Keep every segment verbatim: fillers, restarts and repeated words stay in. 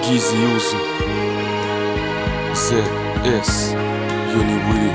Gizzy Uzi, Z S, Yoni Willy.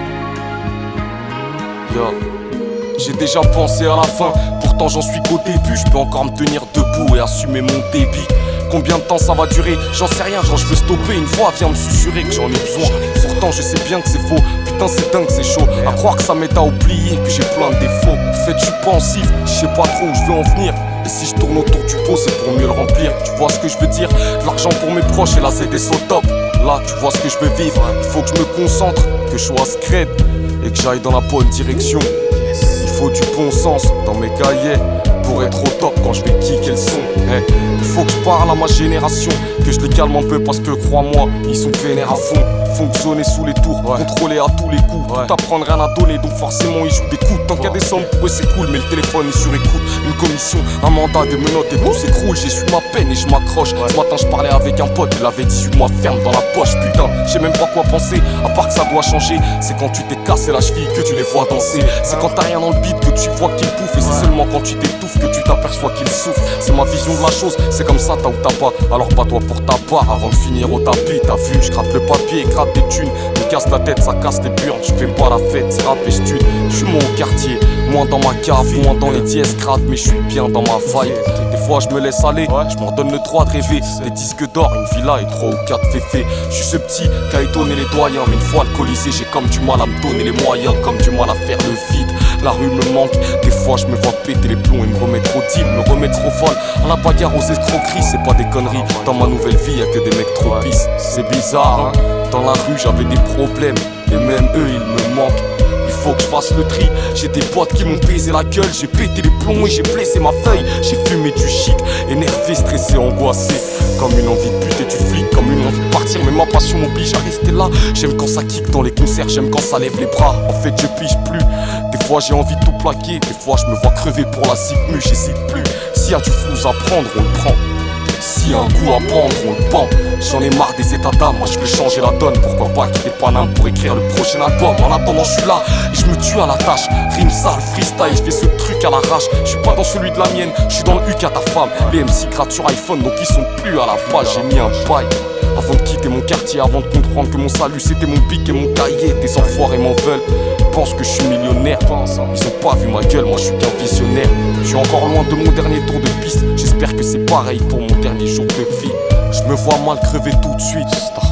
Yo, j'ai déjà pensé à la fin, pourtant j'en suis qu'au début. Je peux encore me tenir debout et assumer mon débit. Combien de temps ça va durer? J'en sais rien, genre je veux stopper. Une voix vient me susurrer que j'en ai besoin. Pourtant je sais bien que c'est faux. Putain c'est dingue, c'est chaud. À croire que ça m'aide à oublier que j'ai plein de défauts. En fait je suis pensif, je sais pas trop où je veux en venir. Et si je tourne autour du pot c'est pour mieux le remplir. Tu vois ce que je veux dire? De l'argent pour mes proches et là c'est des au top. Là tu vois ce que je veux vivre. Il faut que je me concentre, que je sois scred et que j'aille dans la bonne direction. Il faut du bon sens dans mes cahiers pour être au top quand je vais kicker le son. Hey, il faut que je parle à ma génération, que je les calme un peu parce que crois-moi, ils sont vénères à fond. Fonctionner sous les tours, ouais. Contrôler à tous les coups, ouais. Tout apprendre rien à donner, donc forcément ils jouent des coups. Tant qu'il y a des sommes pour eux c'est cool, mais le téléphone est sur écoute. Une commission, un mandat, des menottes et tout s'écroule. J'ai su ma peine et je m'accroche. Ouais. Ce matin je parlais avec un pote, il avait dix-huit mois ferme dans la poche. Putain, je sais même pas quoi penser, à part que ça doit changer. C'est quand tu t'es cassé la cheville que tu les vois danser. C'est quand t'as rien dans le beat que tu vois qu'ils pouffent. Et c'est seulement quand tu t'étouffes que tu t'aperçois qu'ils souffrent. C'est ma vision de la chose, c'est comme ça t'as ou t'as pas. Alors bats-toi pour ta part avant de finir au tapis. T'as vu, je gratte le papier, gratte des thunes. Me casse la tête, ça casse les burnes. Je fais pas la fête, c'est rap et stud. Je suis moins au quartier, moins dans ma cave, moins dans les dièses grattes, mais je suis bien dans ma vibe. Des fois je me laisse aller, je m'en donne le droit de rêver. Des disques d'or, une villa et trois ou quatre féfés. Je suis ce petit qui a étonné les doyens, mais une fois alcoolisé, j'ai comme du mal à me donner les moyens, comme du mal à faire le vide. La rue me manque, des fois je me vois péter les plombs et me remettre au deal, me remettre au vol. À la bagarre, aux escroqueries, c'est pas des conneries. Dans ma nouvelle vie, y'a que des mecs trop pisses. C'est bizarre, hein. Dans la rue, j'avais des problèmes, et même eux, ils me manquent. Il faut que je fasse le tri. J'ai des potes qui m'ont baisé la gueule. J'ai pété les plombs et j'ai blessé ma feuille. J'ai fumé du shit, énervé, stressé, angoissé. Comme une envie de buter du flic, comme une envie de partir. Mais ma passion m'oblige à rester là. J'aime quand ça kick dans les concerts, j'aime quand ça lève les bras. En fait je pige plus. Des fois j'ai envie de tout plaquer. Des fois je me vois crever pour la cigmu, j'hésite plus. S'il y a du flou à prendre, on le prend. S'il y a un coup à prendre, on le pend. J'en ai marre des états d'âme, moi je veux changer la donne. Pourquoi pas quitter Paname pour écrire le prochain album. En attendant je suis là et je me tue à la tâche. Rime sale, freestyle, je fais ce truc à l'arrache. Je suis pas dans celui de la mienne, je suis dans le huc à ta femme. Les M C grattent sur iPhone donc ils sont plus à la page. J'ai mis un bail avant de quitter mon quartier, avant de comprendre que mon salut c'était mon pic et mon cahier. Tes enfoirés m'en veulent, pensent que je suis millionnaire. Ils ont pas vu ma gueule, moi je suis qu'un visionnaire. Je suis encore loin de mon dernier tour de piste. J'espère que c'est pareil pour mon dernier jour de vie. Je me vois mal crever tout de suite.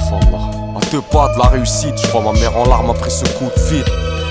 À deux pas de la réussite, je vois ma mère en larmes après ce coup de fil.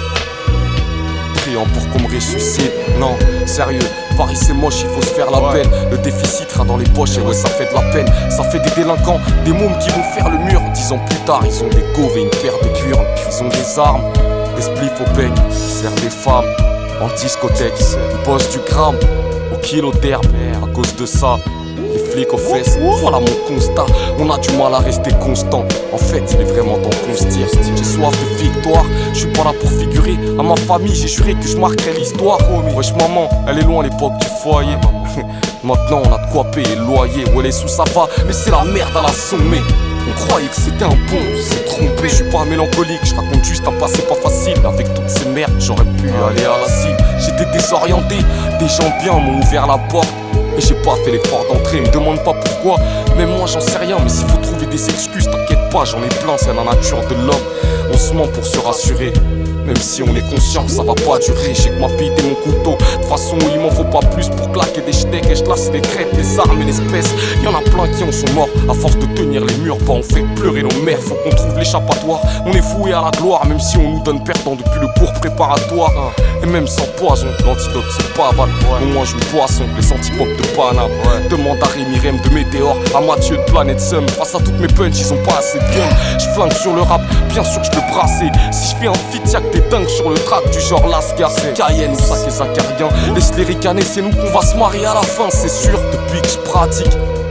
Priant pour qu'on me ressuscite. Non, sérieux, Paris c'est moche, il faut se faire la ouais. peine. Le déficit sera dans les poches et ouais ça fait de la peine. Ça fait des délinquants, des mômes qui vont faire le mur. Dix ans plus tard, ils ont des gauves et une paire de curnes. Ils ont des armes, des spliffs au bec, ils servent des femmes en discothèque. Ils bossent du gramme au kilo d'herbe. À cause de ça, les flics aux fesses, voilà mon constat. On a du mal à rester constant. En fait, il est vraiment temps qu'on se tire. J'ai soif de victoire, je suis pas là pour figurer. À ma famille, j'ai juré que je marquerais l'histoire. Wesh maman, elle est loin l'époque du foyer. Maintenant on a de quoi payer le loyer. Ouais les sous ça va, mais c'est la merde à la sommée. On croyait que c'était un bon, on s'est trompé. Je suis pas mélancolique, je raconte juste un passé pas facile. Avec toutes ces merdes, j'aurais pu aller à la cible. J'étais désorienté, des gens bien m'ont ouvert la porte. Mais j'ai pas fait l'effort d'entrer, me demande pas pourquoi. Même moi j'en sais rien, mais s'il faut trouver des excuses, t'inquiète pas, j'en ai plein, c'est la nature de l'homme. On se ment pour se rassurer, même si on est conscient que ça va pas durer. J'ai que ma bite et mon couteau, de toute façon il m'en faut pas plus pour claquer des steaks. Et je lasse les crêtes, les armes et l'espèce. Y'en a plein qui en sont morts, à force de tenir les murs, bah on fait pleurer nos mères. Faut qu'on trouve l'échappatoire, on est voué à la gloire. Même si on nous donne perdant depuis le cours préparatoire. Et même sans poison, l'antidote c'est pas aval. On mange une poisson, les antipop de Paname. Ouais. Demande à Rémi Rem de Météor, à Mathieu de Planète Sum. Face à toutes mes punches, ils sont pas assez bien. Je flingue sur le rap, bien sûr que je peux brasser. Si je fais un feat, y'a que des dingues sur le track du genre Lascar. Cayenne, sac et Zacarien. Laisse-les ricaner, c'est nous qu'on va se marier à la fin, c'est sûr. Depuis que je pratique,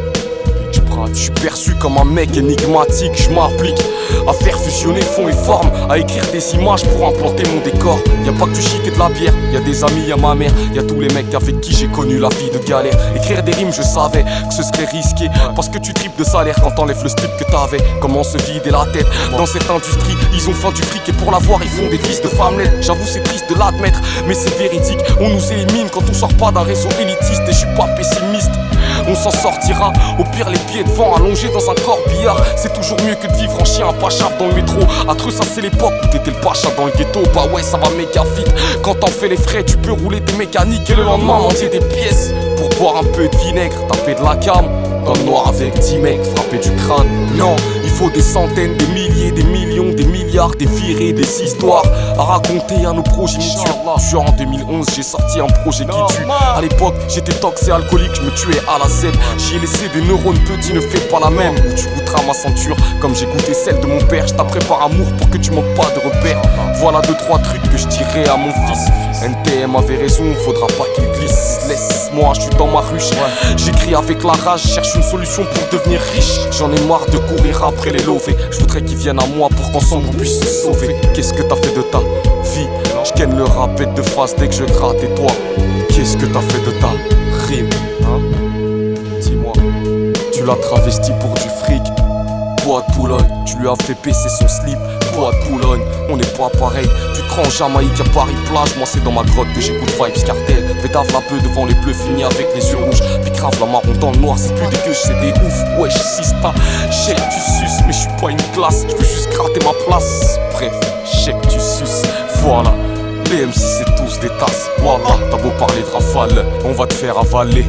je suis perçu comme un mec énigmatique. Je m'applique à faire fusionner fond et forme, à écrire des images pour implanter mon décor. Y'a pas que du shit et de la bière, y'a des amis, y'a ma mère, y'a tous les mecs avec qui j'ai connu la vie de galère. Écrire des rimes, je savais que ce serait risqué, parce que tu tripes de salaire quand t'enlèves le slip que t'avais. Comment se vider la tête dans cette industrie? Ils ont faim du fric et pour l'avoir ils font des fils de femmelette. J'avoue c'est triste de l'admettre, mais c'est véridique. On nous élimine quand on sort pas d'un réseau élitiste. Et je suis pas pessimiste, on s'en sortira. Au pire les pieds vivant allongé dans un corbillard. C'est toujours mieux que de vivre en chien à pachave dans le métro. Atreux, ça c'est l'époque où t'étais le pacha dans le ghetto. Bah ouais, ça va méga vite. Quand t'en fais les frais, tu peux rouler des mécaniques et le lendemain mendier des pièces pour boire un peu de vinaigre, taper de la cam dans le noir avec dix mecs, frapper du crâne. Non, il faut des centaines, des milliers, des millions, des milliards, des virées, des histoires à raconter à nos progénitures. Genre en deux mille onze, j'ai sorti un projet qui tue. À l'époque, j'étais toxé alcoolique, je me tuais à la sève. J'y ai laissé des neurones petits, ne fais pas la même. Ou tu goûteras ma ceinture comme j'ai goûté celle de mon père. Je t'apprends par amour pour que tu manques pas de repères. Voilà deux trois trucs que je dirais à mon fils. N T M avait raison, faudra pas qu'il glisse. Laisse-moi, je suis dans ma ruche. J'écris avec la rage, cherche une solution pour devenir riche. J'en ai marre de courir après les lovés. Je voudrais qu'ils viennent à moi pour qu'ensemble on puisse se sauver. Qu'est-ce que t'as fait de ta vie? Je ken le rapette de face dès que je gratte. Et toi, qu'est-ce que t'as fait de ta rime, hein? Dis-moi, tu l'as travesti pour du fric. Bois de Boulogne, tu lui as fait baisser son slip. Bois de Boulogne, on n'est pas pareil. Tu te rends en Jamaïque à Paris plage. Moi c'est dans ma grotte que j'écoute Vibes Cartel. Pétave la peu devant les bleus, fini avec les yeux rouges. Puis crave la marron dans le noir, c'est plus dégueu, c'est des ouf. Ouais j'suis ta, j'sais que tu suces. Mais j'suis pas une classe, j'veux juste gratter ma place. Bref, j'sais que tu suces, voilà. Les M C c'est tous des tasses. Voilà, t'as beau parler de rafale, on va te faire avaler.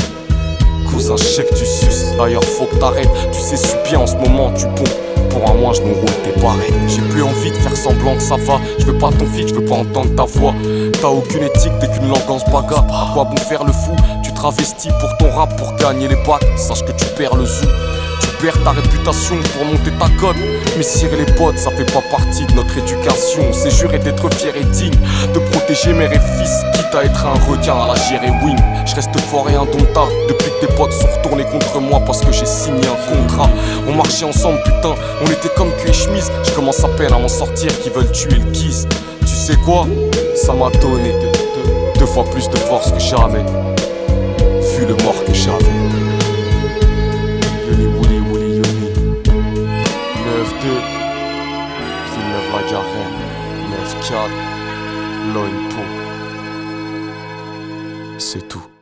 Cousin, je sais que tu suces. D'ailleurs, faut que t'arrêtes. Tu sais, suis bien en ce moment, tu pompes. Pour un mois, je nous roule tes barrettes. J'ai plus envie de faire semblant que ça va. Je veux pas ton feat, je veux pas entendre ta voix. T'as aucune éthique, t'es qu'une langue en bagarre. À quoi bon faire le fou? Tu travestis pour ton rap, pour gagner les bacs. Sache que tu perds le zoo. Tu perds ta réputation pour monter ta cote. Mais cirer les potes, ça fait pas partie de notre éducation. C'est jurer d'être fier et digne, de protéger mère et fils, quitte à être un requin à la gérer wing. Je reste fort et indomptable depuis que tes potes sont retournés contre moi parce que j'ai signé un contrat. On marchait ensemble, putain, on était comme cul et chemise. Je commence à peine à m'en sortir, qui veulent tuer le kiss. Tu sais quoi? Ça m'a donné deux, deux fois plus de force que jamais, vu le mort que j'avais. Yoni Wouli Wouli Yoni neuf deux Villeneuve la Garenne neuf quatre Loinpo. C'est tout.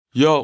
Yo,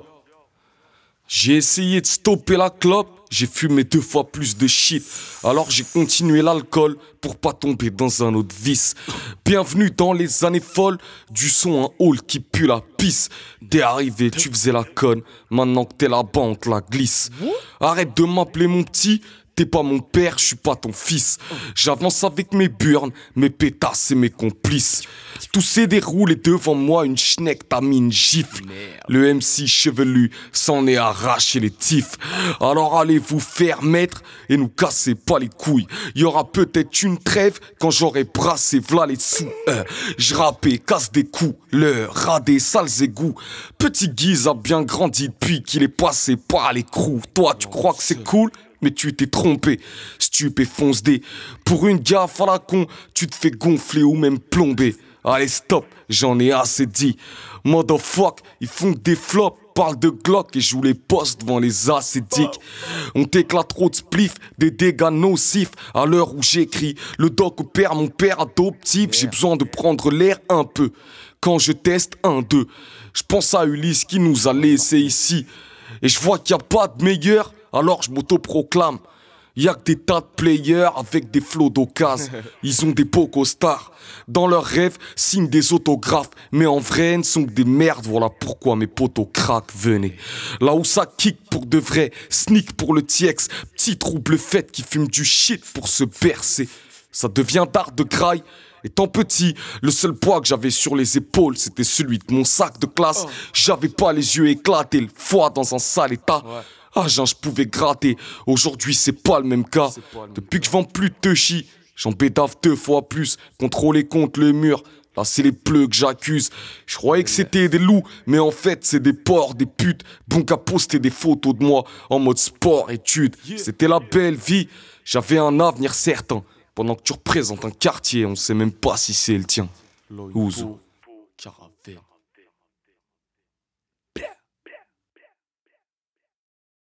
j'ai essayé de stopper la clope, j'ai fumé deux fois plus de shit. Alors j'ai continué l'alcool pour pas tomber dans un autre vice. Bienvenue dans les années folles, du son un hall qui pue la pisse. T'es arrivé, tu faisais la conne, maintenant que t'es là-bas on te la glisse. Arrête de m'appeler mon petit. T'es pas mon père, je suis pas ton fils. J'avance avec mes burnes, mes pétasses et mes complices. Tout s'est déroulé devant moi, une schneck t'a mis une gifle. Le M C chevelu s'en est arraché les tifs. Alors allez vous faire mettre et nous cassez pas les couilles. Y'aura peut-être une trêve quand j'aurai brassé v'là les sous. Euh, J'rappais, casse des coups, le rat des sales égouts. Petit Guise a bien grandi depuis qu'il est passé par l'écrou. Toi tu crois que c'est cool ? Mais tu t'es trompé, stupé fonce dé. Pour une gaffe à la con, tu te fais gonfler ou même plomber. Allez stop, j'en ai assez dit. Motherfuck, ils font que des flops, parlent de Glock et jouent les postes devant les acédiques. On t'éclate trop de spliff, des dégâts nocifs. À l'heure où j'écris, le doc opère mon père adoptif. J'ai besoin de prendre l'air un peu. Quand je teste un, deux, je pense à Ulysse qui nous a laissé ici. Et je vois qu'il n'y a pas de meilleur. Alors je m'autoproclame. Y'a que des tas de players avec des flots d'occasion. Ils ont des pocos stars. Dans leurs rêves, signent des autographes. Mais en vrai, ne sont que des merdes. Voilà pourquoi mes potos craquent, venez. Là où ça kick pour de vrai, sneak pour le T X. Petit trouble fait qui fume du shit pour se bercer. Ça devient d'art de graille. Étant petit, le seul poids que j'avais sur les épaules, c'était celui de mon sac de classe. J'avais pas les yeux éclatés, le foie dans un sale état. Ah, genre, je pouvais gratter. Aujourd'hui, c'est pas le même cas. Depuis que je vends plus de Tuchy, j'en bédave deux fois plus. Contrôler contre le mur. Là, c'est les pleux que j'accuse. Je croyais que c'était des loups, mais en fait, c'est des porcs, des putes. Bon qu'à poster des photos de moi en mode sport, études. C'était la belle vie. J'avais un avenir certain. Pendant que tu représentes un quartier, on sait même pas si c'est le tien. Ouzo. Caravelle.